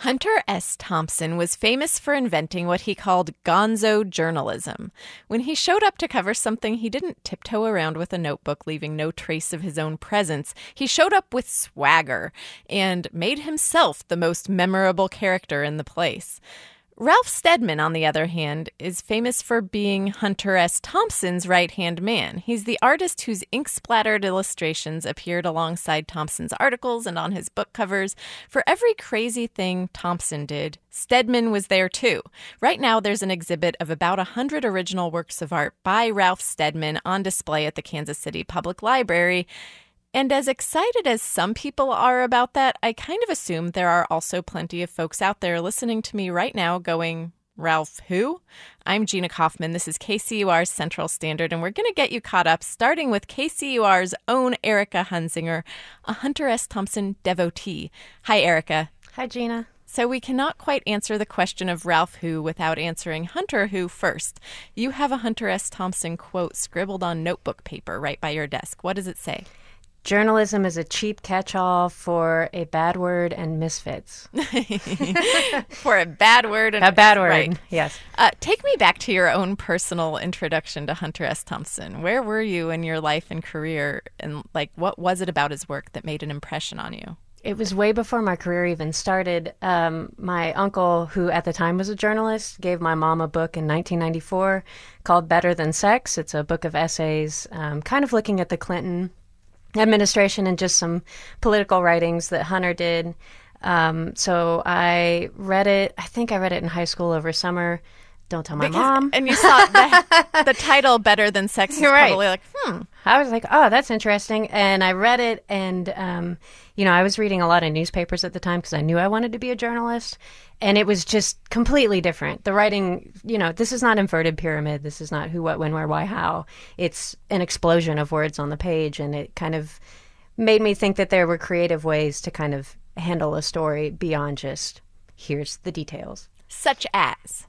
Hunter S. Thompson was famous for inventing what he called gonzo journalism. When he showed up to cover something, he didn't tiptoe around with a notebook, leaving no trace of his own presence. He showed up with swagger and made himself the most memorable character in the place. Ralph Steadman, on the other hand, is famous for being Hunter S. Thompson's right-hand man. He's the artist whose ink-splattered illustrations appeared alongside Thompson's articles and on his book covers. For every crazy thing Thompson did, Steadman was there too. Right now, there's an exhibit of about 100 original works of art by Ralph Steadman on display at the Kansas City Public Library. And as excited as some people are about that, I kind of assume there are also plenty of folks out there listening to me right now going, Ralph who? I'm Gina Kaufman. This is KCUR's Central Standard, and we're going to get you caught up, starting with KCUR's own Erica Hunzinger, a Hunter S. Thompson devotee. Hi, Erica. Hi, Gina. So we cannot quite answer the question of Ralph who without answering Hunter who first. You have a Hunter S. Thompson quote scribbled on notebook paper right by your desk. What does it say? Journalism is a cheap catch-all for a bad word and misfits. For a bad word. A bad word, right. Yes. Take me back to your own personal introduction to Hunter S. Thompson. Where were you in your life and career? And, what was it about his work that made an impression on you? It was way before my career even started. My uncle, who at the time was a journalist, gave my mom a book in 1994 called Better Than Sex. It's a book of essays, kind of looking at the Clinton administration and just some political writings that Hunter did. So I read it. I think I read it in high school over summer. Don't tell my mom. And you saw the title Better Than Sex is probably like, I was like, oh, that's interesting. And I read it, and, I was reading a lot of newspapers at the time because I knew I wanted to be a journalist. And it was just completely different. The writing, this is not inverted pyramid. This is not who, what, when, where, why, how. It's an explosion of words on the page. And it kind of made me think that there were creative ways to kind of handle a story beyond just, here's the details. Such as?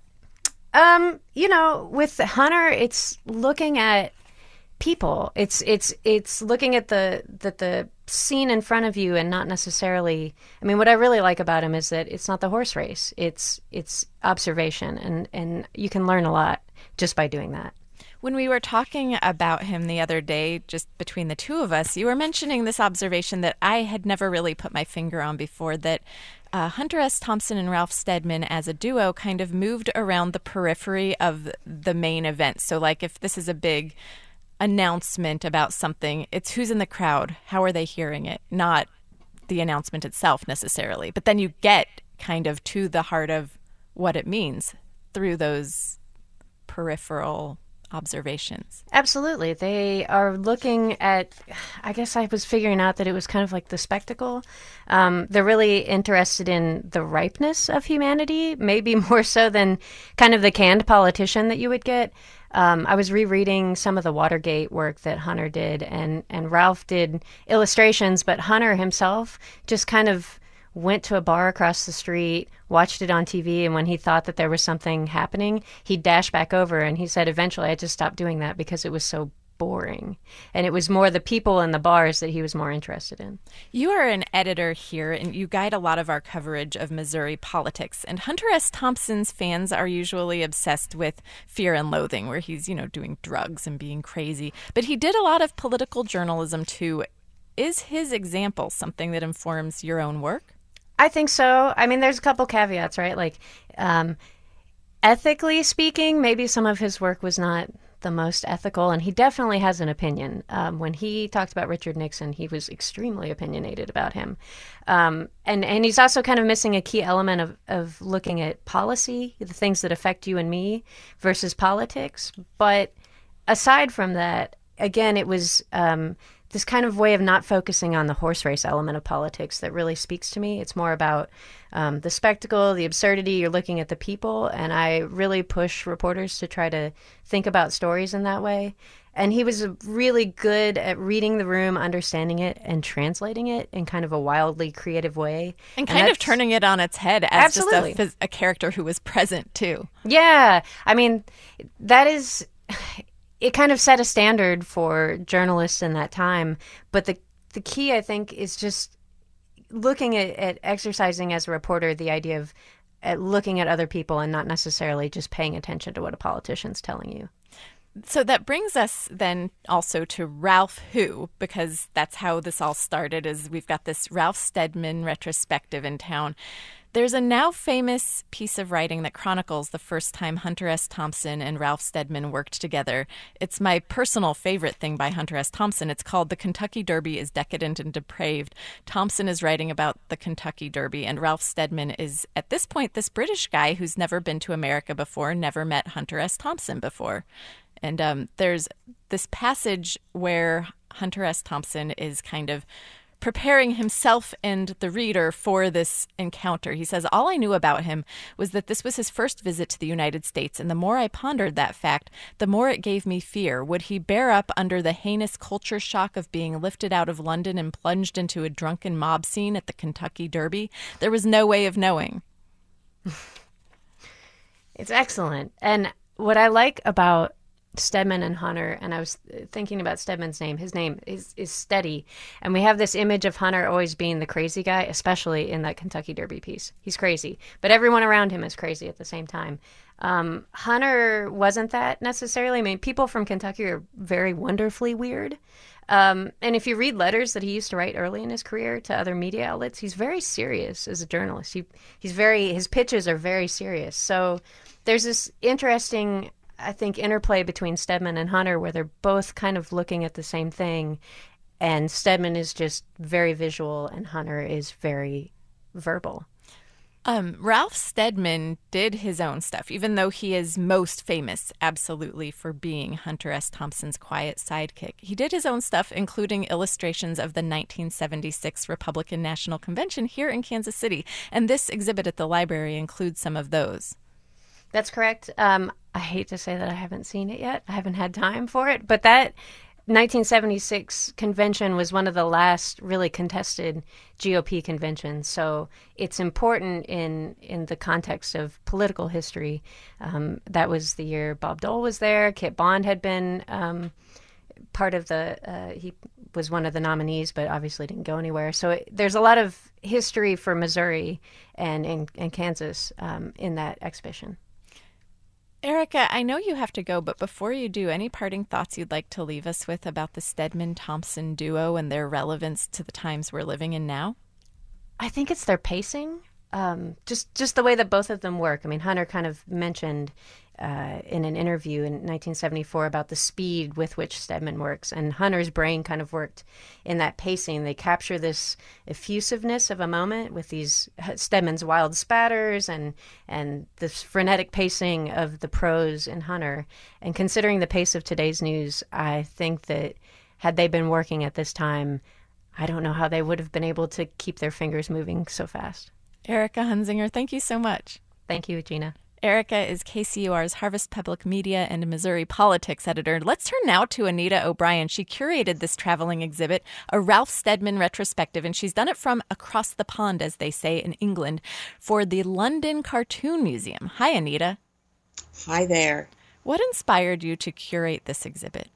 With Hunter, it's looking at people. It's looking at the scene in front of you and not necessarily. I mean, what I really like about him is that it's not the horse race. It's observation, and you can learn a lot just by doing that. When we were talking about him the other day, just between the two of us, you were mentioning this observation that I had never really put my finger on before, that Hunter S. Thompson and Ralph Steadman as a duo kind of moved around the periphery of the main event. So if this is a big announcement about something, it's who's in the crowd, how are they hearing it, not the announcement itself necessarily. But then you get kind of to the heart of what it means through those peripheral observations. Absolutely. They are looking at, I guess I was figuring out that it was kind of like the spectacle. They're really interested in the ripeness of humanity, maybe more so than kind of the canned politician that you would get. I was rereading some of the Watergate work that Hunter did, and Ralph did illustrations, but Hunter himself just kind of went to a bar across the street, watched it on TV, and when he thought that there was something happening, he'd dash back over, and he said, eventually I just stopped doing that because it was so boring. And it was more the people in the bars that he was more interested in. You are an editor here, and you guide a lot of our coverage of Missouri politics. And Hunter S. Thompson's fans are usually obsessed with Fear and Loathing, where he's, doing drugs and being crazy. But he did a lot of political journalism, too. Is his example something that informs your own work? I think so. I mean, there's a couple caveats, right? Ethically speaking, maybe some of his work was not the most ethical, and he definitely has an opinion. When he talked about Richard Nixon, he was extremely opinionated about him. And he's also kind of missing a key element of looking at policy, the things that affect you and me, versus politics. But aside from that, again, it was this kind of way of not focusing on the horse race element of politics that really speaks to me. It's more about the spectacle, the absurdity. You're looking at the people, and I really push reporters to try to think about stories in that way. And he was really good at reading the room, understanding it, and translating it in kind of a wildly creative way. And kind of turning it on its head as just a character who was present, too. Yeah. I mean, that is... It kind of set a standard for journalists in that time. But the key, I think, is just looking at exercising as a reporter the idea of looking at other people and not necessarily just paying attention to what a politician's telling you. So that brings us then also to Ralph Who, because that's how this all started, is we've got this Ralph Steadman retrospective in town. There's a now famous piece of writing that chronicles the first time Hunter S. Thompson and Ralph Steadman worked together. It's my personal favorite thing by Hunter S. Thompson. It's called The Kentucky Derby is Decadent and Depraved. Thompson is writing about the Kentucky Derby, and Ralph Steadman is, at this point, this British guy who's never been to America before, never met Hunter S. Thompson before. And there's this passage where Hunter S. Thompson is kind of preparing himself and the reader for this encounter. He says, "All I knew about him was that this was his first visit to the United States, and the more I pondered that fact, the more it gave me fear. Would he bear up under the heinous culture shock of being lifted out of London and plunged into a drunken mob scene at the Kentucky Derby? There was no way of knowing." It's excellent. And what I like about Steadman and Hunter, and I was thinking about Steadman's name. His name is Steady. And we have this image of Hunter always being the crazy guy, especially in that Kentucky Derby piece. He's crazy, but everyone around him is crazy at the same time. Hunter wasn't that necessarily. I mean, people from Kentucky are very wonderfully weird. And if you read letters that he used to write early in his career to other media outlets, he's very serious as a journalist. His pitches are very serious. So there's this interesting, I think, interplay between Steadman and Hunter where they're both kind of looking at the same thing, and Steadman is just very visual and Hunter is very verbal. Ralph Steadman did his own stuff, even though he is most famous, absolutely, for being Hunter S. Thompson's quiet sidekick. He did his own stuff, including illustrations of the 1976 Republican National Convention here in Kansas City, and this exhibit at the library includes some of those. That's correct. I hate to say that I haven't seen it yet. I haven't had time for it. But that 1976 convention was one of the last really contested GOP conventions. So it's important in the context of political history. That was the year Bob Dole was there. Kit Bond had been part of he was one of the nominees, but obviously didn't go anywhere. So there's a lot of history for Missouri and Kansas in that exhibition. Erica, I know you have to go, but before you do, any parting thoughts you'd like to leave us with about the Steadman-Thompson duo and their relevance to the times we're living in now? I think it's their pacing, just the way that both of them work. I mean, Hunter kind of mentioned in an interview in 1974 about the speed with which Steadman works, and Hunter's brain kind of worked in that pacing. They capture this effusiveness of a moment with these Steadman's wild spatters and this frenetic pacing of the prose in Hunter. And considering the pace of today's news, I think that had they been working at this time, I don't know how they would have been able to keep their fingers moving so fast. Erica Hunzinger, thank you so much. Thank you, Gina. Erica is KCUR's Harvest Public Media and Missouri Politics editor. Let's turn now to Anita O'Brien. She curated this traveling exhibit, a Ralph Steadman retrospective, and she's done it from across the pond, as they say in England, for the London Cartoon Museum. Hi, Anita. Hi there. What inspired you to curate this exhibit?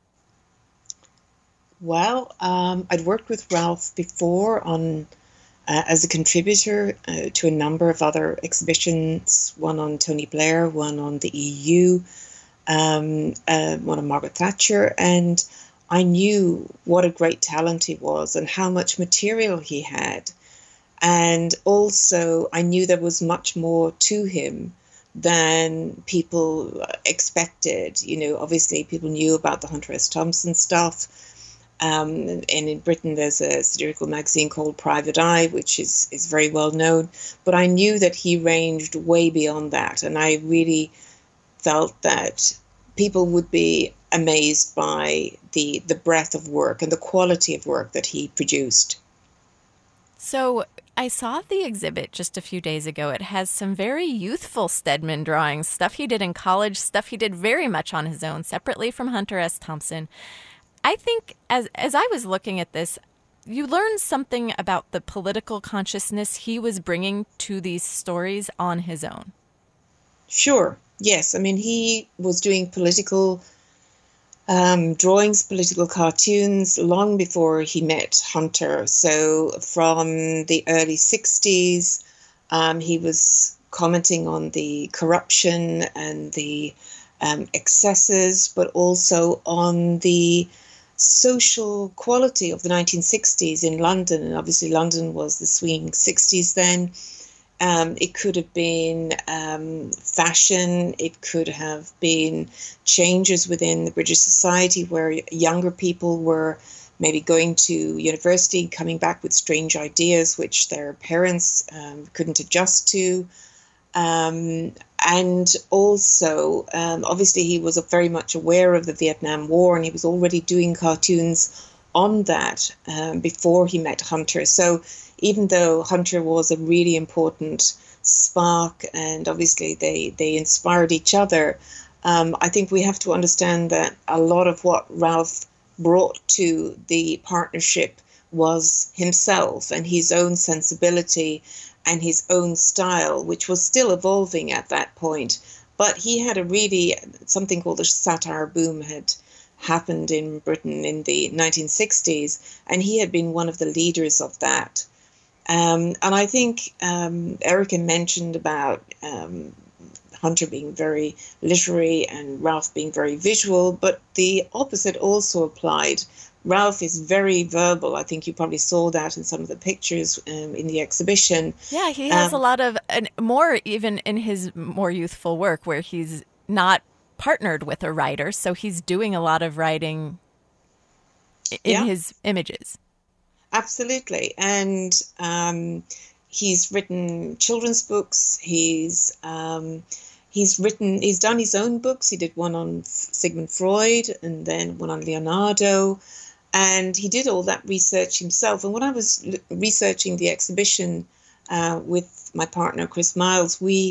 Well, I'd worked with Ralph before as a contributor to a number of other exhibitions, one on Tony Blair, one on the EU, one on Margaret Thatcher, and I knew what a great talent he was and how much material he had. And also, I knew there was much more to him than people expected. You know, obviously, people knew about the Hunter S. Thompson stuff. And in Britain, there's a satirical magazine called Private Eye, which is very well known. But I knew that he ranged way beyond that. And I really felt that people would be amazed by the breadth of work and the quality of work that he produced. So I saw the exhibit just a few days ago. It has some very youthful Steadman drawings, stuff he did in college, stuff he did very much on his own, separately from Hunter S. Thompson. I think as I was looking at this, you learned something about the political consciousness he was bringing to these stories on his own. Sure. Yes. I mean, he was doing political drawings, political cartoons, long before he met Hunter. So from the early 60s, he was commenting on the corruption and the excesses, but also on the social quality of the 1960s in London. And obviously London was the swinging 60s then. It could have been fashion. It could have been changes within the British society where younger people were maybe going to university, coming back with strange ideas which their parents couldn't adjust to. And also, obviously, he was very much aware of the Vietnam War, and he was already doing cartoons on that before he met Hunter. So even though Hunter was a really important spark, and obviously they inspired each other, I think we have to understand that a lot of what Ralph brought to the partnership was himself and his own sensibility and his own style, which was still evolving at that point. But he had something called a satire boom had happened in Britain in the 1960s, and he had been one of the leaders of that. And I think Erica mentioned about Hunter being very literary and Ralph being very visual, but the opposite also applied. Ralph is very verbal. I think you probably saw that in some of the pictures in the exhibition. Yeah, he has a lot of, and more even in his more youthful work where he's not partnered with a writer, so he's doing a lot of writing in his images. Absolutely. And he's written children's books. He's done his own books. He did one on Sigmund Freud and then one on Leonardo. And he did all that research himself. And when I was researching the exhibition with my partner, Chris Miles, we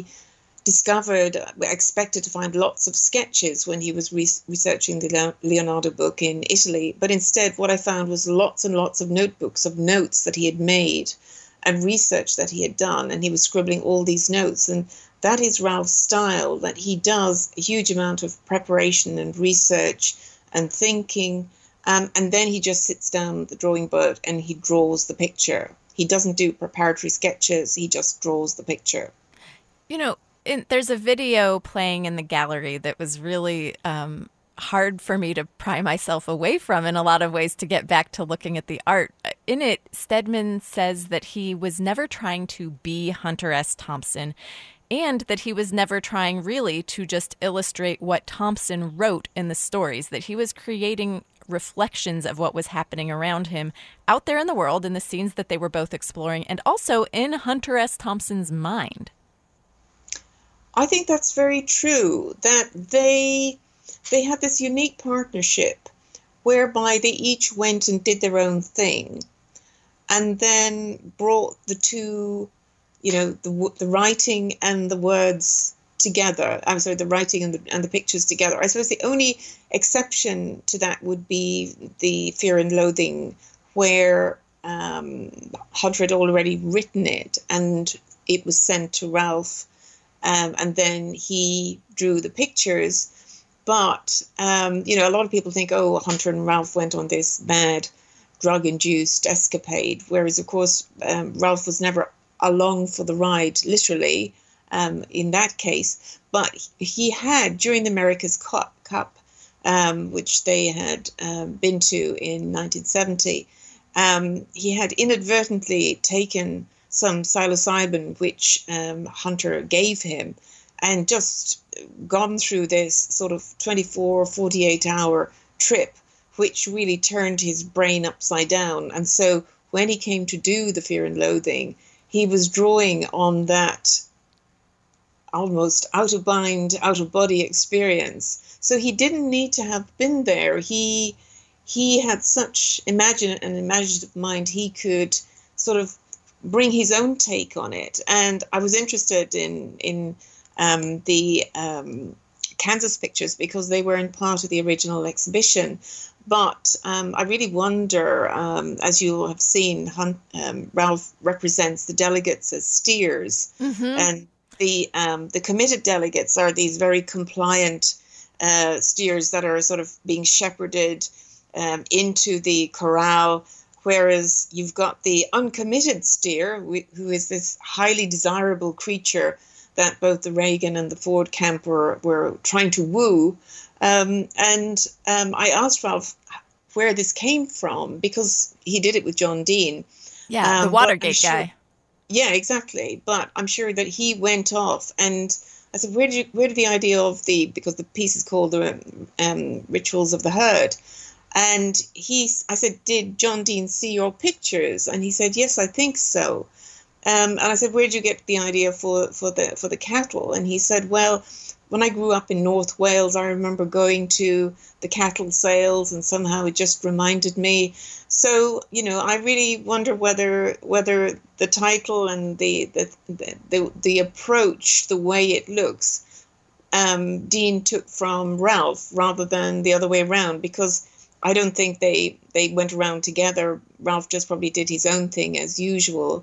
expected to find lots of sketches when he was researching the Leonardo book in Italy. But instead, what I found was lots and lots of notebooks of notes that he had made and research that he had done. And he was scribbling all these notes. And that is Ralph's style, that he does a huge amount of preparation and research and thinking. And then he just sits down at the drawing board and he draws the picture. He doesn't do preparatory sketches. He just draws the picture. There's a video playing in the gallery that was really hard for me to pry myself away from in a lot of ways to get back to looking at the art. In it, Stedman says that he was never trying to be Hunter S. Thompson and that he was never trying really to just illustrate what Thompson wrote in the stories, that he was creating reflections of what was happening around him out there in the world in the scenes that they were both exploring and also in Hunter S. Thompson's mind. I think that's very true, that they had this unique partnership whereby they each went and did their own thing and then brought the two, the writing and the words together. I'm sorry, the writing and the pictures together. I suppose the only exception to that would be the Fear and Loathing, where Hunter had already written it and it was sent to Ralph. And then he drew the pictures. But, a lot of people think, Hunter and Ralph went on this mad drug-induced escapade, whereas, of course, Ralph was never along for the ride, literally, in that case. But he had, during the America's Cup, which they had been to in 1970, he had inadvertently taken some psilocybin, which Hunter gave him, and just gone through this sort of 24, 48-hour trip, which really turned his brain upside down. And so when he came to do the Fear and Loathing, he was drawing on that almost out-of-mind, out-of-body experience. So he didn't need to have been there. He had such an imaginative mind, he could sort of bring his own take on it. And I was interested in the Kansas pictures because they weren't part of the original exhibition. But I really wonder, as you have seen, Ralph represents the delegates as steers, and the committed delegates are these very compliant steers that are sort of being shepherded into the corral, whereas you've got the uncommitted steer, who is this highly desirable creature that both the Reagan and the Ford camp were trying to woo. And I asked Ralph where this came from, because he did it with John Dean. Yeah, the Watergate guy. Yeah, exactly. But I'm sure that he went off, and I said, where did the idea of because the piece is called the Rituals of the Herd. And I said, did John Dean see your pictures? And he said, yes, I think so. And I said, where did you get the idea for the cattle? And he said, well, when I grew up in North Wales, I remember going to the cattle sales, and somehow it just reminded me. So, I really wonder whether the title and the approach, the way it looks, Dean took from Ralph rather than the other way around, because I don't think they went around together. Ralph just probably did his own thing as usual.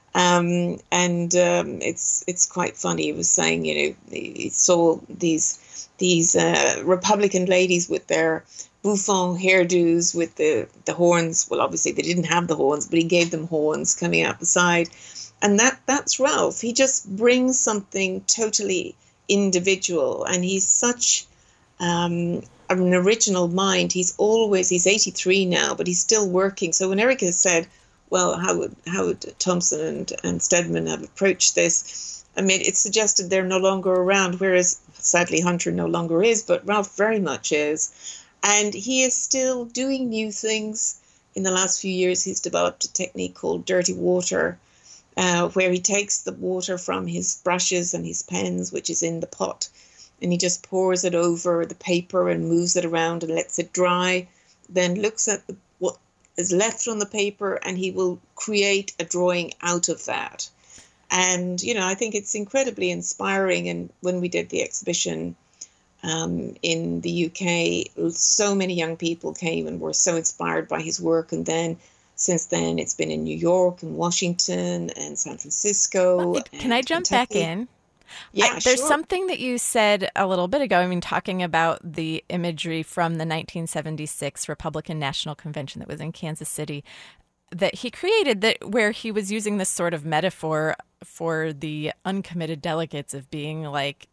It's quite funny. He was saying, he saw these Republican ladies with their bouffant hairdos with the horns. Well, obviously they didn't have the horns, but he gave them horns coming out the side. And that's Ralph. He just brings something totally individual, and he's such an original mind. He's 83 now, but he's still working. So when Erica said, well, how would Thompson and Steadman have approached this? I mean, it suggested they're no longer around, whereas sadly Hunter no longer is, but Ralph very much is. And he is still doing new things. In the last few years, he's developed a technique called dirty water, where he takes the water from his brushes and his pens, which is in the pot, and he just pours it over the paper and moves it around and lets it dry, then looks at what is left on the paper, and he will create a drawing out of that. And, I think it's incredibly inspiring. And when we did the exhibition in the UK, so many young people came and were so inspired by his work. And then since then, it's been in New York and Washington and San Francisco. Well, can I jump Kentucky. back in? Yeah, There's sure. something that you said a little bit ago, talking about the imagery from the 1976 Republican National Convention that was in Kansas City, that he created, that where he was using this sort of metaphor for the uncommitted delegates of being like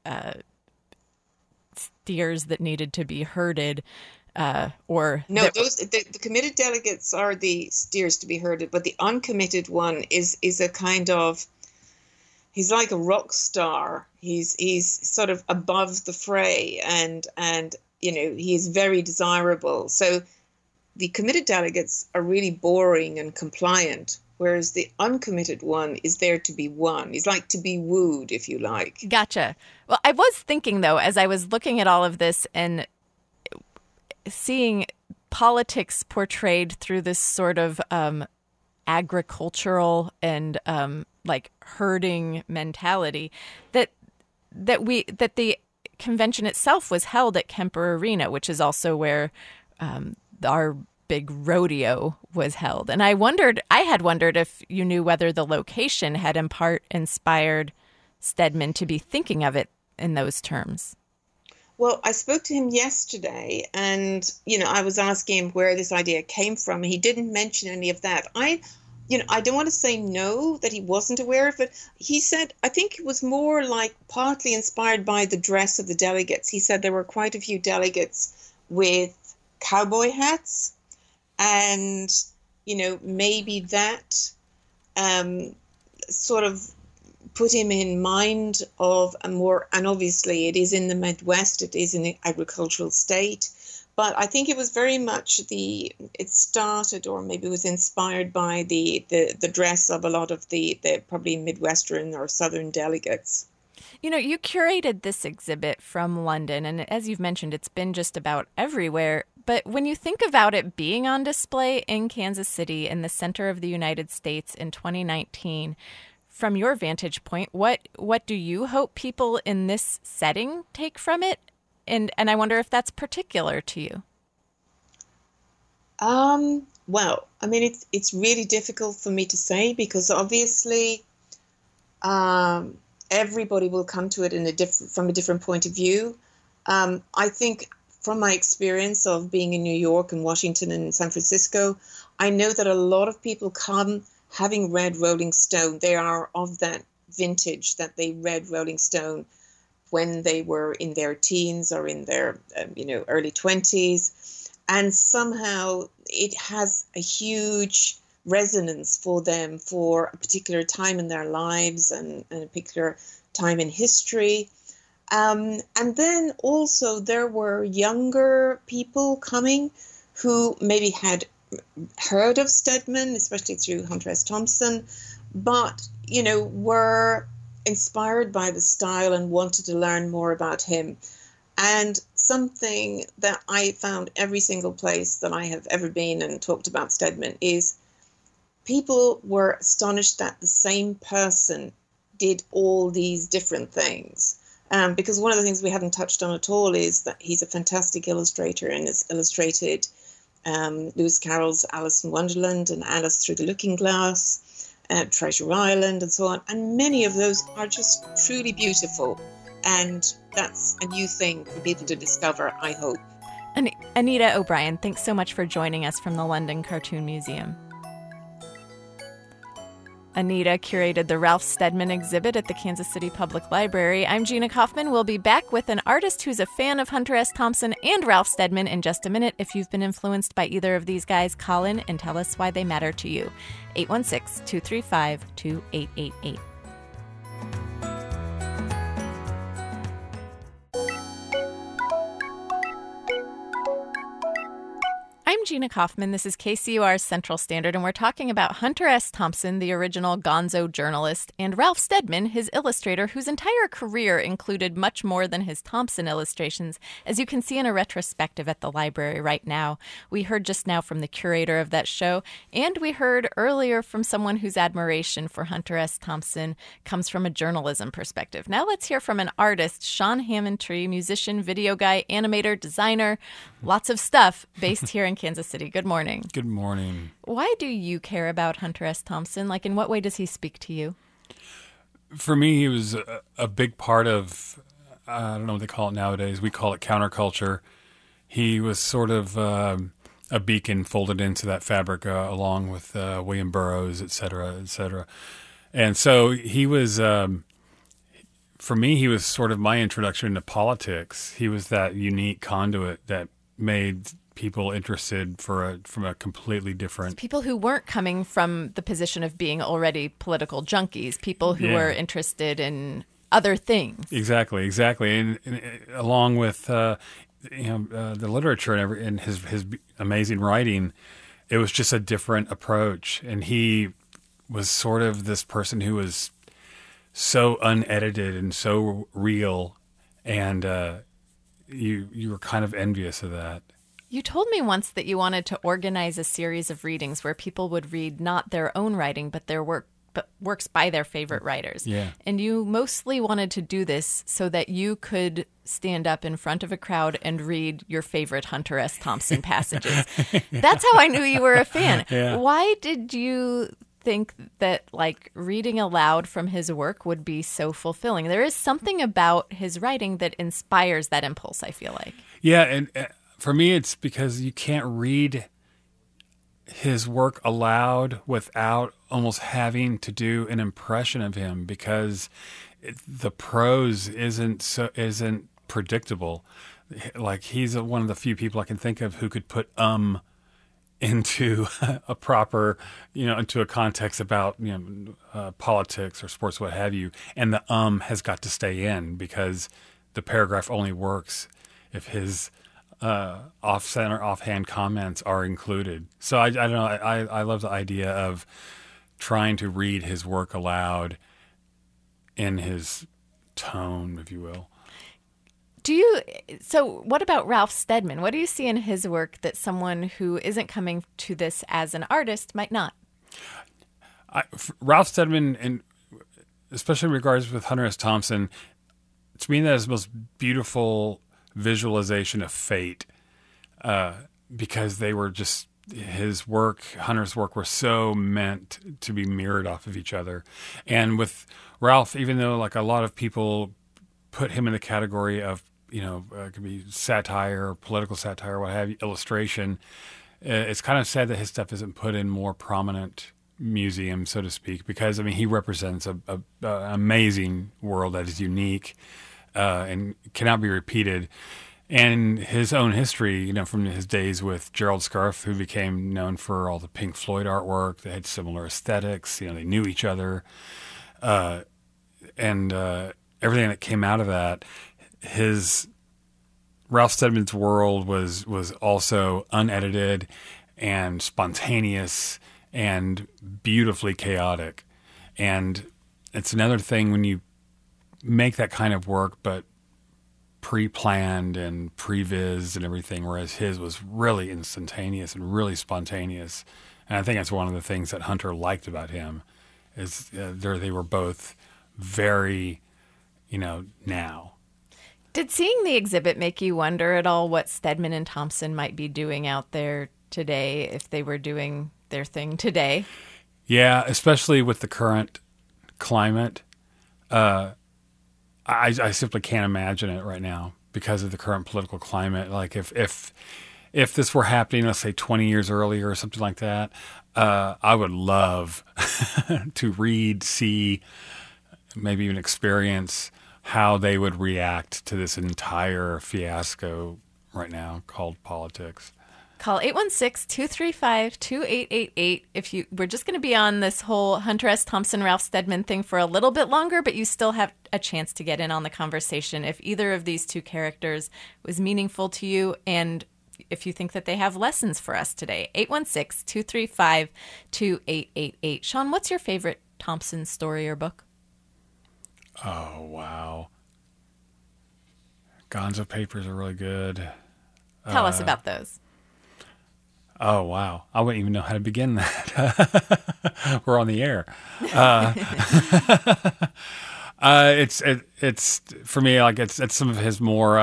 steers that needed to be herded. The committed delegates are the steers to be herded, but the uncommitted one is a kind of, he's like a rock star. He's sort of above the fray, and he is very desirable. So the committed delegates are really boring and compliant, whereas the uncommitted one is there to be won. He's like to be wooed, if you like. Gotcha. Well, I was thinking, though, as I was looking at all of this and seeing politics portrayed through this sort of agricultural and like herding mentality, that the convention itself was held at Kemper Arena, which is also where our big rodeo was held. And I had wondered if you knew whether the location had in part inspired Steadman to be thinking of it in those terms. Well, I spoke to him yesterday, and, I was asking him where this idea came from. He didn't mention any of that. I don't want to say no, that he wasn't aware of it. He said, I think it was more like partly inspired by the dress of the delegates. He said there were quite a few delegates with cowboy hats, and, maybe that sort of put him in mind of a more, and obviously it is in the Midwest, it is an agricultural state, but I think it was very much it started, or maybe was inspired by the dress of a lot of the probably Midwestern or Southern delegates. You curated this exhibit from London, and as you've mentioned, it's been just about everywhere. But when you think about it being on display in Kansas City in the center of the United States in 2019, from your vantage point, what do you hope people in this setting take from it? And I wonder if that's particular to you. Well, I mean, it's really difficult for me to say, because obviously everybody will come to it from a different point of view. I think from my experience of being in New York and Washington and San Francisco, I know that a lot of people come having read Rolling Stone. They are of that vintage that they read Rolling Stone when they were in their teens or in their early 20s. And somehow it has a huge resonance for them for a particular time in their lives and a particular time in history. And then also there were younger people coming who maybe had heard of Stedman, especially through Hunter S. Thompson, but, were inspired by the style and wanted to learn more about him. And something that I found every single place that I have ever been and talked about Stedman is people were astonished that the same person did all these different things. Because one of the things we haven't touched on at all is that he's a fantastic illustrator and has illustrated Lewis Carroll's Alice in Wonderland and Alice Through the Looking Glass, Treasure Island, and so on. And many of those are just truly beautiful. And that's a new thing for people to discover, I hope. And Anita O'Brien, thanks so much for joining us from the London Cartoon Museum. Anita curated the Ralph Steadman exhibit at the Kansas City Public Library. I'm Gina Kaufman. We'll be back with an artist who's a fan of Hunter S. Thompson and Ralph Steadman in just a minute. If you've been influenced by either of these guys, call in and tell us why they matter to you. 816-235-2888. I'm Gina Kaufman. This is KCUR's Central Standard, and we're talking about Hunter S. Thompson, the original gonzo journalist, and Ralph Steadman, his illustrator, whose entire career included much more than his Thompson illustrations, as you can see in a retrospective at the library right now. We heard just now from the curator of that show, and we heard earlier from someone whose admiration for Hunter S. Thompson comes from a journalism perspective. Now let's hear from an artist, Sean Hammondtree, musician, video guy, animator, designer, lots of stuff, based here in Kansas City. Good morning. Good morning. Why do you care about Hunter S. Thompson? Like, in what way does he speak to you? For me, he was a big part of, I don't know what they call it nowadays. We call it counterculture. He was sort of a beacon folded into that fabric along with William Burroughs, et cetera, et cetera. And so he was, for me, he was sort of my introduction to politics. He was that unique conduit that made people interested from a completely different... People who weren't coming from the position of being already political junkies, people who were interested in other things. Exactly. And along with the literature and his amazing writing, it was just a different approach. And he was sort of this person who was so unedited and so real, and you were kind of envious of that. You told me once that you wanted to organize a series of readings where people would read not their own writing, but their works by their favorite writers. Yeah. And you mostly wanted to do this so that you could stand up in front of a crowd and read your favorite Hunter S. Thompson passages. That's how I knew you were a fan. Yeah. Why did you think that reading aloud from his work would be so fulfilling? There is something about his writing that inspires that impulse, I feel like. Yeah, and for me, it's because you can't read his work aloud without almost having to do an impression of him, because the prose isn't predictable. Like, he's one of the few people I can think of who could put into a proper, into a context about politics or sports, what have you, and the has got to stay in, because the paragraph only works if his off-center, offhand comments are included. So I don't know. I love the idea of trying to read his work aloud in his tone, if you will. So what about Ralph Steadman? What do you see in his work that someone who isn't coming to this as an artist might not? Ralph Steadman, and especially in regards with Hunter S. Thompson, to me that is the most beautiful visualization of fate, because they were just, Hunter's work were so meant to be mirrored off of each other. And with Ralph, even though a lot of people put him in the category of it could be satire, political satire, what have you, illustration. It's kind of sad that his stuff isn't put in more prominent museums, so to speak, because he represents a amazing world that is unique and cannot be repeated. And his own history, from his days with Gerald Scarfe, who became known for all the Pink Floyd artwork. They had similar aesthetics. They knew each other, and everything that came out of that. His Ralph Steadman's world was also unedited and spontaneous and beautifully chaotic. And it's another thing when you make that kind of work, but pre-planned and pre-vis and everything, whereas his was really instantaneous and really spontaneous. And I think that's one of the things that Hunter liked about him is they were both very, now. Did seeing the exhibit make you wonder at all what Steadman and Thompson might be doing out there today if they were doing their thing today? Yeah, especially with the current climate. I simply can't imagine it right now because of the current political climate. Like if this were happening, let's say 20 years earlier or something like that, I would love to read, see, maybe even experience how they would react to this entire fiasco right now called politics. Call 816-235-2888 we're just going to be on this whole Hunter S. Thompson, Ralph Steadman thing for a little bit longer, but you still have a chance to get in on the conversation if either of these two characters was meaningful to you and if you think that they have lessons for us today. 816-235-2888. Sean, what's your favorite Thompson story or book? Oh, wow. Gonzo Papers are really good. Tell us about those. Oh, wow. I wouldn't even know how to begin that. We're on the air. It's for me, like it's some of his more,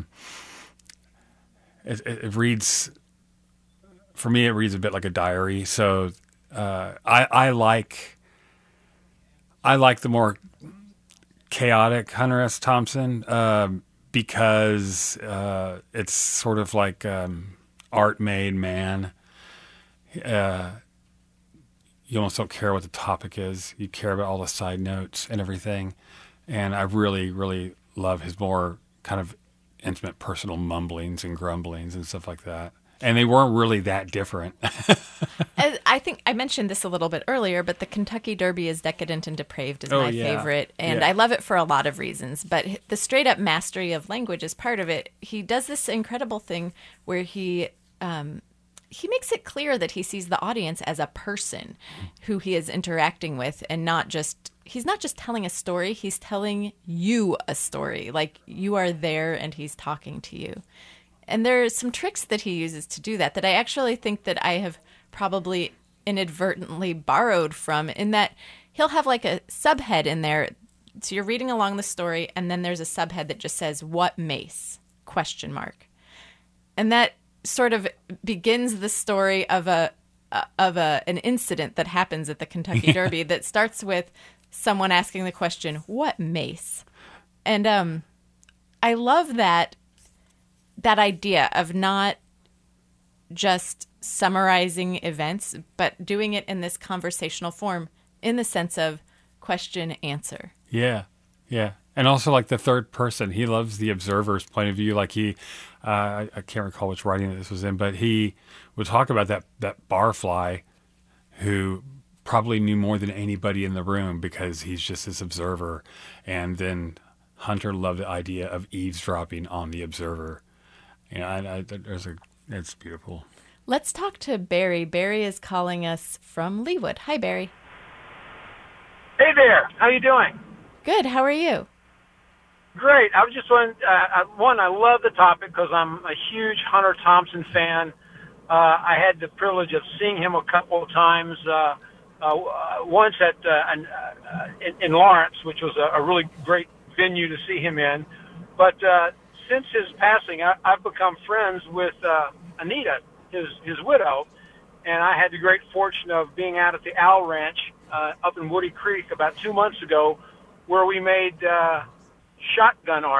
it reads, for me, it reads a bit like a diary. So, I like the more chaotic Hunter S. Thompson, because, it's sort of like, art made man. You almost don't care what the topic is. You care about all the side notes and everything. And I really, really love his more kind of intimate personal mumblings and grumblings and stuff like that. And they weren't really that different. I think I mentioned this a little bit earlier, but the Kentucky Derby is Decadent and Depraved is my favorite. And I love it for a lot of reasons. But the straight up mastery of language is part of it. He does this incredible thing where he makes it clear that he sees the audience as a person who he is interacting with and he's not just telling a story, he's telling you a story. Like you are there and he's talking to you. And there's some tricks that he uses to do that I actually think that I have probably inadvertently borrowed from, in that he'll have like a subhead in there. So you're reading along the story and then there's a subhead that just says, "What mace?" ? And that sort of begins the story of an incident that happens at the Kentucky Derby that starts with someone asking the question, "What mace?" And I love that idea of not just summarizing events, but doing it in this conversational form in the sense of question, answer. Yeah. Yeah. And also like the third person, he loves the observer's point of view. Like I can't recall which writing this was in, but he would talk about that barfly who probably knew more than anybody in the room because he's just this observer. And then Hunter loved the idea of eavesdropping on the observer. It's beautiful. Let's talk to Barry. Barry is calling us from Leawood. Hi, Barry. Hey there. How you doing? Good. How are you? Great. I was just wondering, I love the topic because I'm a huge Hunter Thompson fan. I had the privilege of seeing him a couple of times, once in Lawrence, which was a really great venue to see him in. But since his passing, I've become friends with Anita, his widow, and I had the great fortune of being out at the Owl Ranch up in Woody Creek about 2 months ago, where we made shotgun art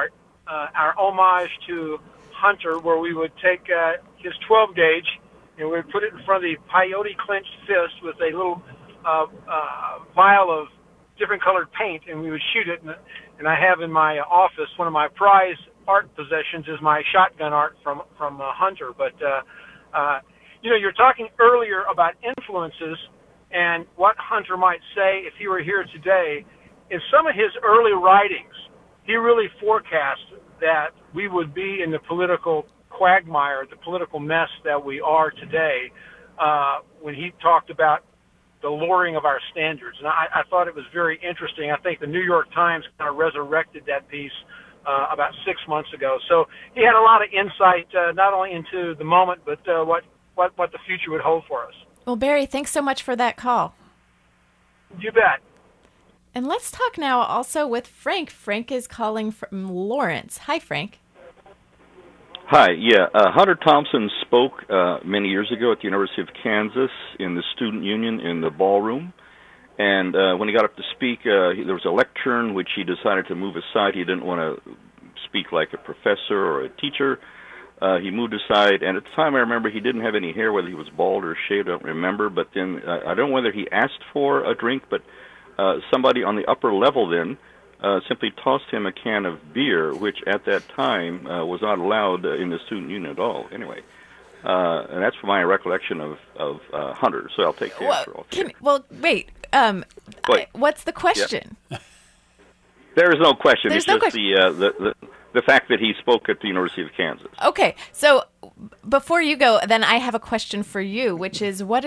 our homage to Hunter, where we would take his 12 gauge and we would put it in front of the peyote clenched fist with a little vial of different colored paint, and we would shoot it. And I have in my office, one of my prized art possessions is my shotgun art from Hunter. But you're talking earlier about influences and what Hunter might say if he were here today. In some of his early writings, he really forecast that we would be in the political quagmire, the political mess that we are today, when he talked about the lowering of our standards. And I thought it was very interesting. I think the New York Times kind of resurrected that piece about 6 months ago. So he had a lot of insight, not only into the moment, but what the future would hold for us. Well, Barry, thanks so much for that call. You bet. And let's talk now also with Frank. Frank is calling from Lawrence. Hi, Frank. Hi, yeah. Hunter Thompson spoke many years ago at the University of Kansas in the Student Union in the ballroom. And when he got up to speak, there was a lectern which he decided to move aside. He didn't want to speak like a professor or a teacher. He moved aside, and at the time I remember he didn't have any hair, whether he was bald or shaved, I don't remember. But then I don't know whether he asked for a drink, but somebody on the upper level then simply tossed him a can of beer, which at that time was not allowed in the student union at all. Anyway, and that's my recollection of Hunter. So I'll take the answer off here. Wait. What's the question? Yeah. There is no question. There's it's no just question. The fact that he spoke at the University of Kansas. Okay, so before you go, then I have a question for you, which is what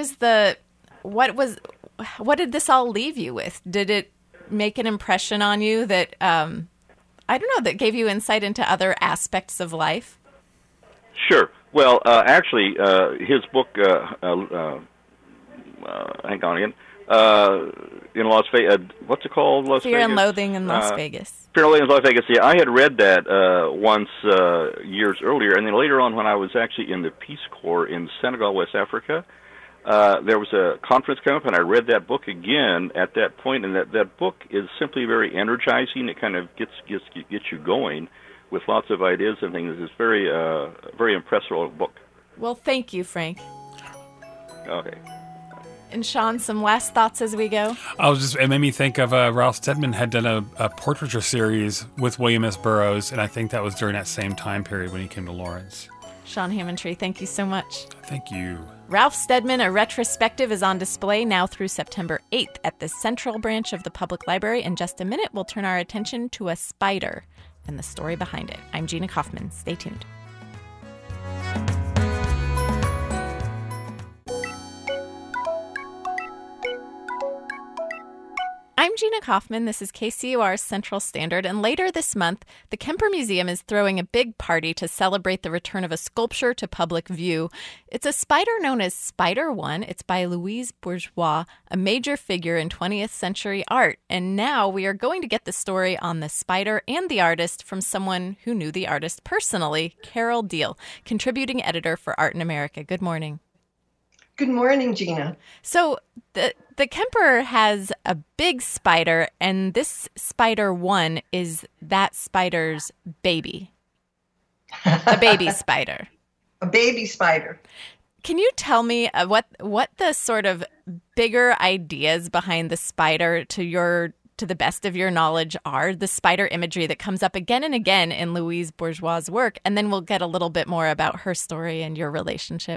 did this all leave you with? Did it make an impression on you that that gave you insight into other aspects of life? Sure. Well, actually, his book, hang on again, in Las Vegas, what's it called? Fear and Loathing in Las Vegas. Fear and Loathing in Las Vegas. Yeah, I had read that once years earlier, and then later on when I was actually in the Peace Corps in Senegal, West Africa, there was a conference coming up, and I read that book again at that point, and that book is simply very energizing. It kind of gets you going with lots of ideas and things. It's very very impressive book. Well, thank you, Frank. Okay. And Sean, some last thoughts as we go? It made me think of Ralph Steadman had done a portraiture series with William S. Burroughs, and I think that was during that same time period when he came to Lawrence. Sean Hammontree, thank you so much. Thank you. Ralph Steadman, a retrospective, is on display now through September 8th at the Central Branch of the Public Library. In just a minute, we'll turn our attention to a spider and the story behind it. I'm Gina Kaufman. Stay tuned. I'm Gina Kaufman. This is KCUR's Central Standard, and later this month, the Kemper Museum is throwing a big party to celebrate the return of a sculpture to public view. It's a spider known as Spider One. It's by Louise Bourgeois, a major figure in 20th century art, and now we are going to get the story on the spider and the artist from someone who knew the artist personally, Carol Deal, contributing editor for Art in America. Good morning. Good morning, Gina. So the Kemper has a big spider, and this Spider One is that spider's baby. A baby spider. A baby spider. Can you tell me what the sort of bigger ideas behind the spider to the best of your knowledge are? The spider imagery that comes up again and again in Louise Bourgeois' work, and then we'll get a little bit more about her story and your relationship.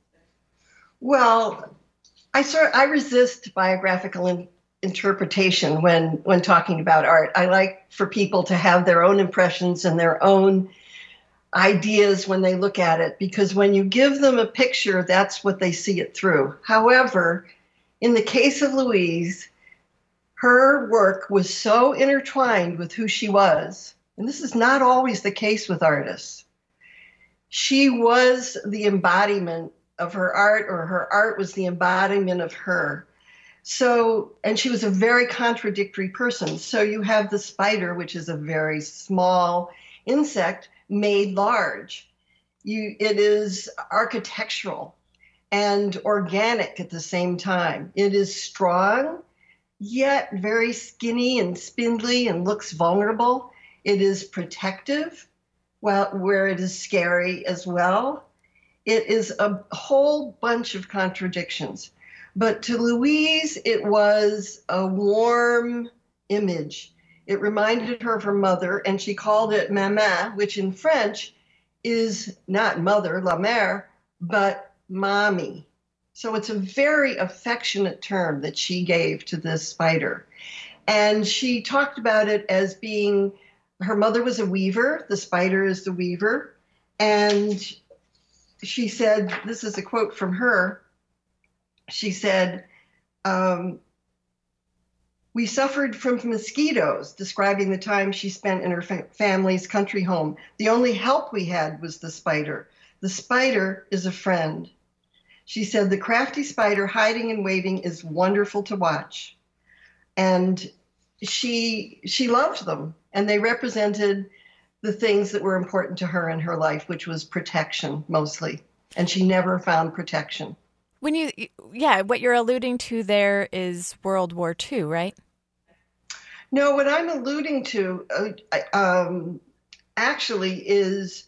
Well, I resist biographical interpretation when talking about art. I like for people to have their own impressions and their own ideas when they look at it, because when you give them a picture, that's what they see it through. However, in the case of Louise, her work was so intertwined with who she was, and this is not always the case with artists. She was the embodiment of her art, or her art was the embodiment of her. So, and she was a very contradictory person. So you have the spider, which is a very small insect made large. It is architectural and organic at the same time. It is strong, yet very skinny and spindly and looks vulnerable. It is protective well, where it is scary as well. It is a whole bunch of contradictions. But to Louise, it was a warm image. It reminded her of her mother, and she called it maman, which in French is not mother, la mère, but mommy. So it's a very affectionate term that she gave to this spider. And she talked about it as being, her mother was a weaver, the spider is the weaver. And she said, this is a quote from her, she said, we suffered from mosquitoes, describing the time she spent in her family's country home. The only help we had was the spider. The spider is a friend. She said, the crafty spider hiding and waving is wonderful to watch. And she loved them, and they represented the things that were important to her in her life, which was protection mostly. And she never found protection. What you're alluding to there is World War II, right? No, what I'm alluding to actually is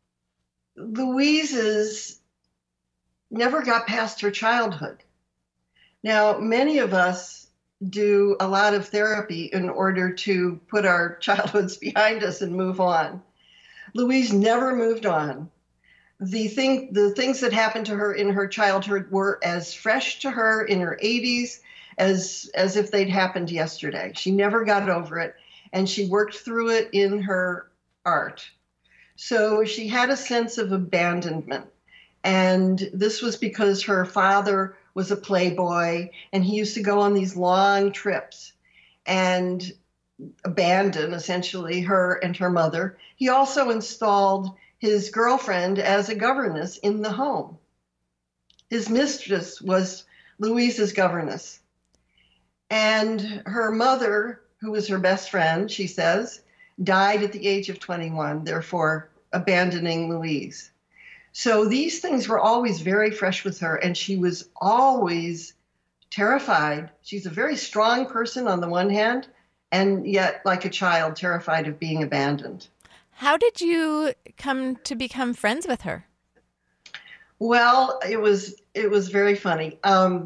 Louise's never got past her childhood. Now, many of us do a lot of therapy in order to put our childhoods behind us and move on. Louise never moved on. The things that happened to her in her childhood were as fresh to her in her 80s as if they'd happened yesterday. She never got over it, and she worked through it in her art. So she had a sense of abandonment, and this was because her father was a playboy, and he used to go on these long trips and abandon essentially her and her mother. He also installed his girlfriend as a governess in the home. His mistress was Louise's governess. And her mother, who was her best friend, she says, died at the age of 21, therefore abandoning Louise. So these things were always very fresh with her, and she was always terrified. She's a very strong person on the one hand, and yet, like a child, terrified of being abandoned. How did you come to become friends with her? Well, it was very funny.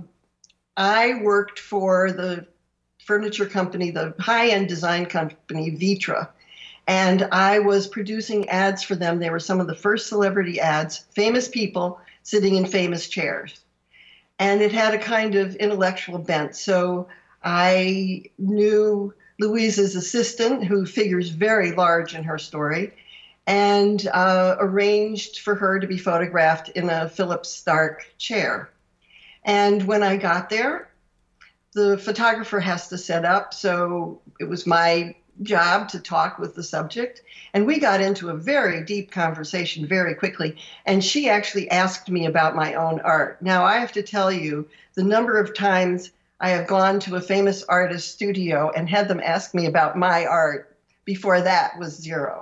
I worked for the furniture company, the high-end design company, Vitra, and I was producing ads for them. They were some of the first celebrity ads, famous people sitting in famous chairs. And it had a kind of intellectual bent. So I knew Louise's assistant, who figures very large in her story, and arranged for her to be photographed in a Philips Stark chair. And when I got there, the photographer has to set up, so it was my job to talk with the subject. And we got into a very deep conversation very quickly. And she actually asked me about my own art. Now, I have to tell you, the number of times I have gone to a famous artist's studio and had them ask me about my art before that was zero.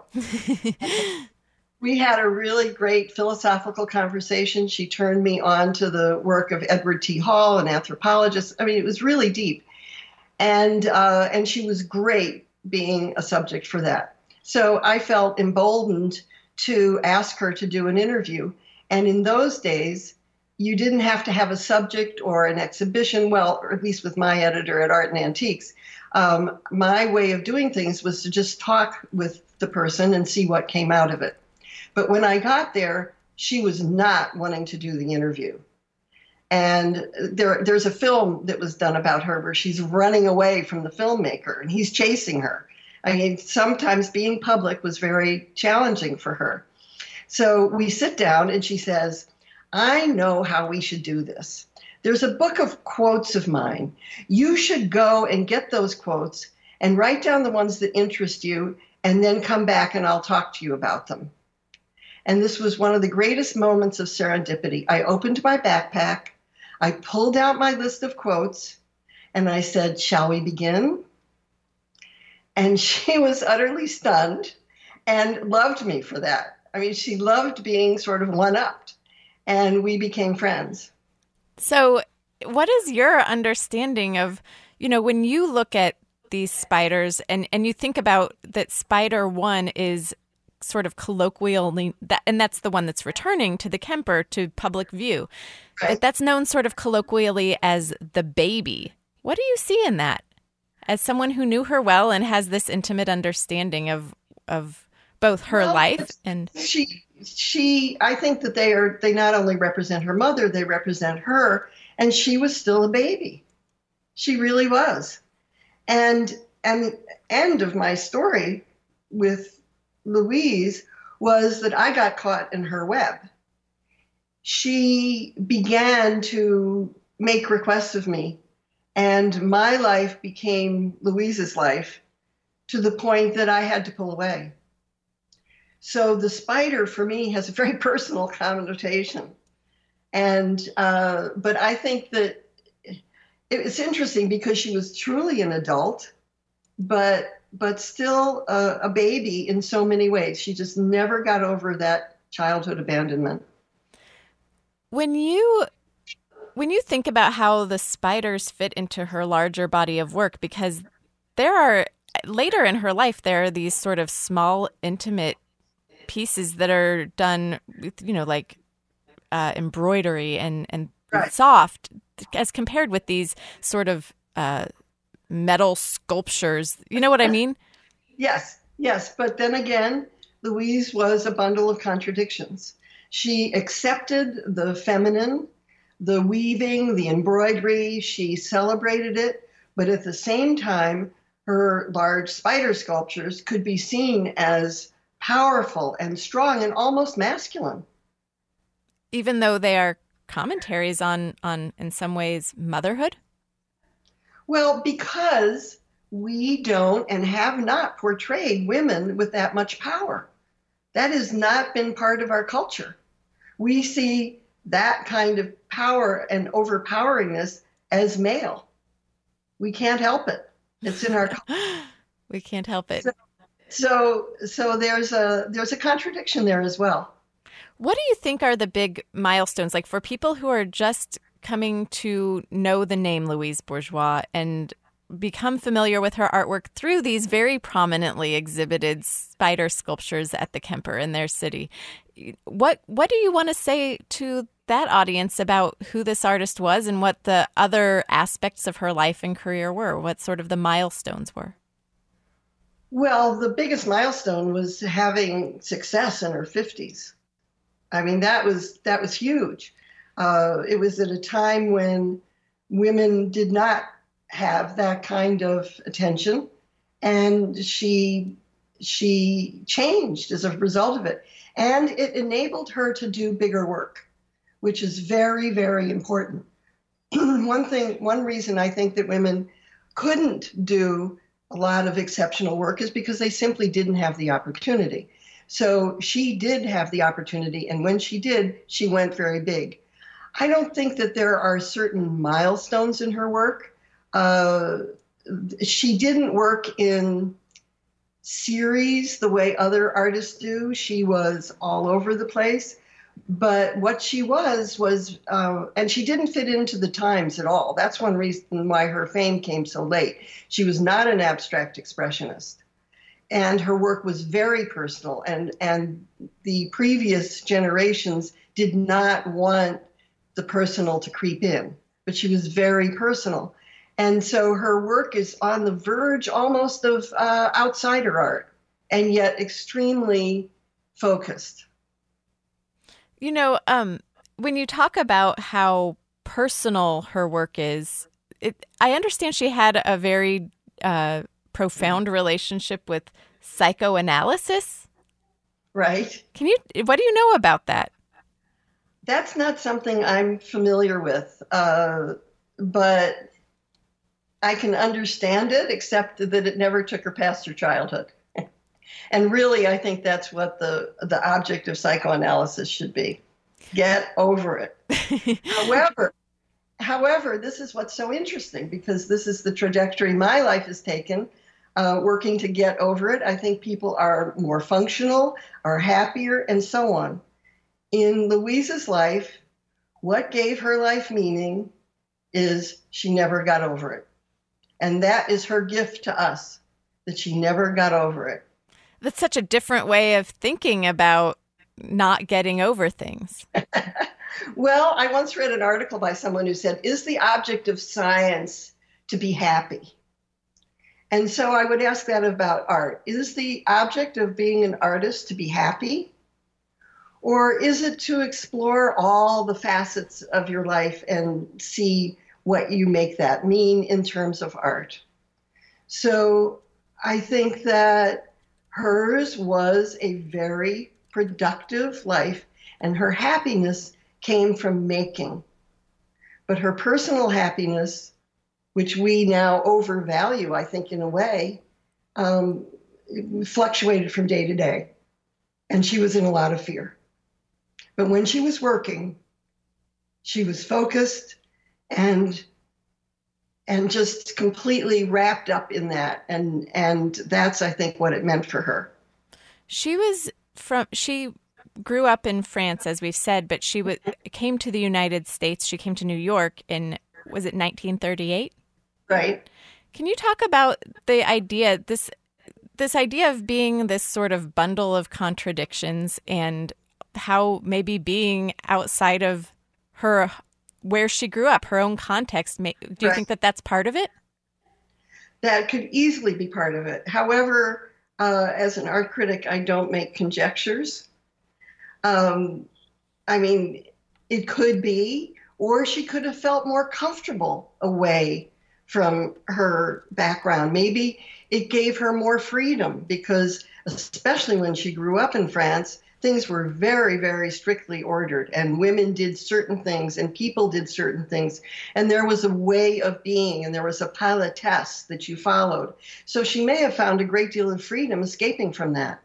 We had a really great philosophical conversation. She turned me on to the work of Edward T. Hall, an anthropologist. I mean, it was really deep. And she was great being a subject for that. So I felt emboldened to ask her to do an interview. And in those days, you didn't have to have a subject or an exhibition, well, or at least with my editor at Art and Antiques. My way of doing things was to just talk with the person and see what came out of it. But when I got there, she was not wanting to do the interview. And there's a film that was done about her where she's running away from the filmmaker and he's chasing her. I mean, sometimes being public was very challenging for her. So we sit down and she says, I know how we should do this. There's a book of quotes of mine. You should go and get those quotes and write down the ones that interest you and then come back and I'll talk to you about them. And this was one of the greatest moments of serendipity. I opened my backpack, I pulled out my list of quotes, and I said, shall we begin? And she was utterly stunned and loved me for that. I mean, she loved being sort of one-upped, and we became friends. So what is your understanding of, when you look at these spiders and you think about that spider one is sort of colloquially, and that's the one that's returning to the Kemper to public view. Right. But that's known sort of colloquially as the baby. What do you see in that? As someone who knew her well and has this intimate understanding of both her life and I think that they not only represent her mother, they represent her, and she was still a baby. She really was. And end of my story with Louise was that I got caught in her web. She began to make requests of me, and my life became Louise's life to the point that I had to pull away. So the spider for me has a very personal connotation. And, but I think that it's interesting because she was truly an adult, but still a baby in so many ways. She just never got over that childhood abandonment. When you think about how the spiders fit into her larger body of work, because later in her life, there are these sort of small, intimate pieces that are done with, like embroidery and right. soft, as compared with these sort of metal sculptures. You know what I mean? Yes. But then again, Louise was a bundle of contradictions. She accepted the feminine, the weaving, the embroidery. She celebrated it. But at the same time, her large spider sculptures could be seen as powerful and strong and almost masculine. Even though they are commentaries on in some ways, motherhood? Well, because we don't and have not portrayed women with that much power. That has not been part of our culture. We see that kind of power and overpoweringness as male. We can't help it. It's in our culture. We can't help it. So there's a contradiction there as well. What do you think are the big milestones, like for people who are just coming to know the name Louise Bourgeois and become familiar with her artwork through these very prominently exhibited spider sculptures at the Kemper in their city? What do you want to say to that audience about who this artist was and what the other aspects of her life and career were? What sort of the milestones were? Well, the biggest milestone was having success in her 50s. I mean, that was huge. It was at a time when women did not have that kind of attention, and she changed as a result of it. And it enabled her to do bigger work, which is very, very important. One reason I think that women couldn't do a lot of exceptional work is because they simply didn't have the opportunity. So she did have the opportunity, and when she did, she went very big. I don't think that there are certain milestones in her work. She didn't work in series the way other artists do. She was all over the place. But what she was, and she didn't fit into the times at all. That's one reason why her fame came so late. She was not an abstract expressionist. And her work was very personal. And the previous generations did not want the personal to creep in. But she was very personal. And so her work is on the verge almost of outsider art, and yet extremely focused. You know, when you talk about how personal her work is, I understand she had a very profound relationship with psychoanalysis. Right. What do you know about that? That's not something I'm familiar with, but I can understand it, except that it never took her past her childhood. And really, I think that's what the object of psychoanalysis should be. Get over it. However, this is what's so interesting, because this is the trajectory my life has taken, working to get over it. I think people are more functional, are happier, and so on. In Louise's life, what gave her life meaning is she never got over it. And that is her gift to us, that she never got over it. That's such a different way of thinking about not getting over things. Well, I once read an article by someone who said, is the object of science to be happy? And so I would ask that about art. Is the object of being an artist to be happy? Or is it to explore all the facets of your life and see what you make that mean in terms of art? So I think that hers was a very productive life, and her happiness came from making. But her personal happiness, which we now overvalue, I think, in a way, fluctuated from day to day. And she was in a lot of fear. But when she was working, she was focused and just completely wrapped up in that. And that's, I think, what it meant for her. She grew up in France, as we've said, but she came to the United States. She came to New York in, was it 1938? Right. Can you talk about the idea, this idea of being this sort of bundle of contradictions, and how maybe being outside of her, where she grew up, her own context, do you think that that's part of it? That could easily be part of it. However, as an art critic, I don't make conjectures. I mean, it could be, or she could have felt more comfortable away from her background. Maybe it gave her more freedom because, especially when she grew up in France, things were very, very strictly ordered, and women did certain things and people did certain things. And there was a way of being, and there was a politesse that you followed. So she may have found a great deal of freedom escaping from that.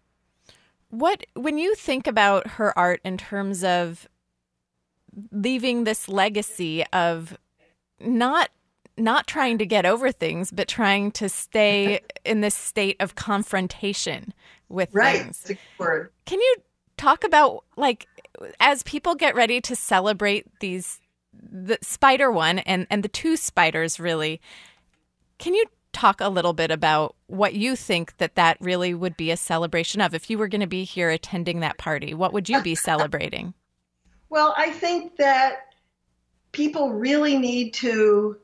When you think about her art in terms of leaving this legacy of not trying to get over things, but trying to stay in this state of confrontation with things. That's a good word. Can you talk about, like, as people get ready to celebrate the spider one and the two spiders, really, can you talk a little bit about what you think that really would be a celebration of? If you were going to be here attending that party, what would you be celebrating? Well, I think that people really need to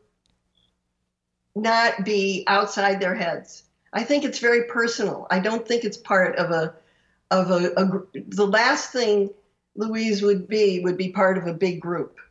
not be outside their heads. I think it's very personal. I don't think it's part of the last thing Louise would be part of a big group.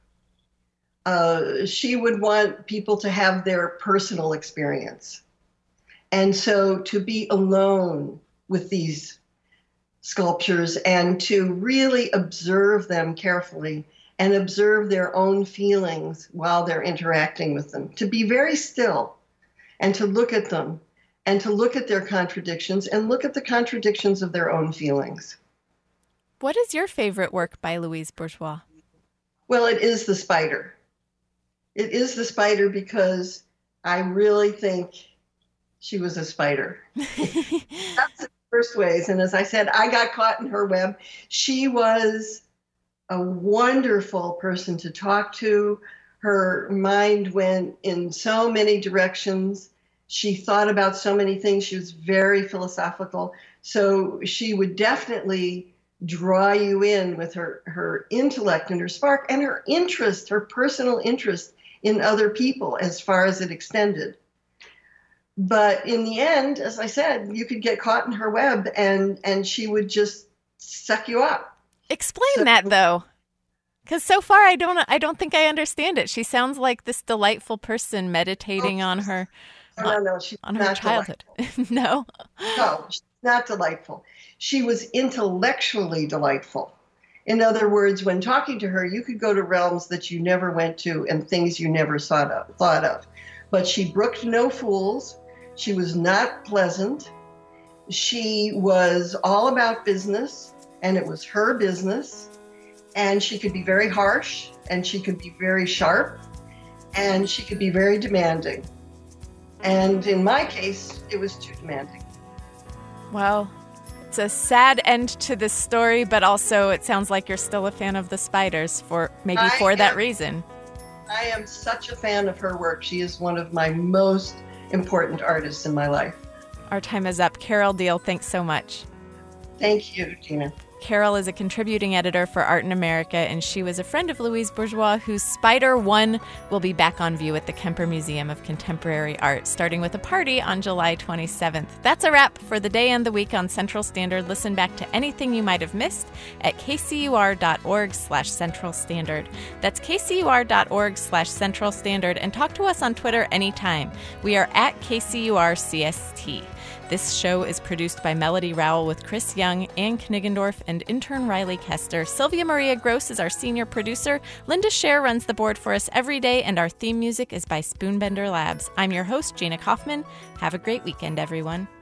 She would want people to have their personal experience. And so to be alone with these sculptures and to really observe them carefully and observe their own feelings while they're interacting with them, to be very still and to look at them and to look at their contradictions and look at the contradictions of their own feelings. What is your favorite work by Louise Bourgeois? Well, it is the spider. It is the spider because I really think she was a spider. That's the first ways. And as I said, I got caught in her web. She was a wonderful person to talk to. Her mind went in so many directions. She thought about so many things. She was very philosophical. So she would definitely draw you in with her intellect and her spark and her interest, her personal interest in other people as far as it extended. But in the end, as I said, you could get caught in her web and she would just suck you up. Explain that, though. Because so far I don't think I understand it. She sounds like this delightful person meditating on her she's on her not childhood. No? No, she's not delightful. She was intellectually delightful. In other words, when talking to her, you could go to realms that you never went to and things you never thought of. But she brooked no fools. She was not pleasant. She was all about business, and it was her business. And she could be very harsh, and she could be very sharp, and she could be very demanding. And in my case, it was too demanding. Well, it's a sad end to this story, but also it sounds like you're still a fan of the spiders for that reason. I am such a fan of her work. She is one of my most important artists in my life. Our time is up. Carol Deal, thanks so much. Thank you, Gina. Carol is a contributing editor for Art in America, and she was a friend of Louise Bourgeois, whose Spider 1 will be back on view at the Kemper Museum of Contemporary Art, starting with a party on July 27th. That's a wrap for the day and the week on Central Standard. Listen back to anything you might have missed at kcur.org/Central Standard. That's kcur.org/Central Standard, and talk to us on Twitter anytime. We are at KCURCST. This show is produced by Melody Rowell with Chris Young, Ann Kniggendorf, and intern Riley Kester. Sylvia Maria Gross is our senior producer. Linda Scher runs the board for us every day, and our theme music is by Spoonbender Labs. I'm your host, Gina Kaufman. Have a great weekend, everyone.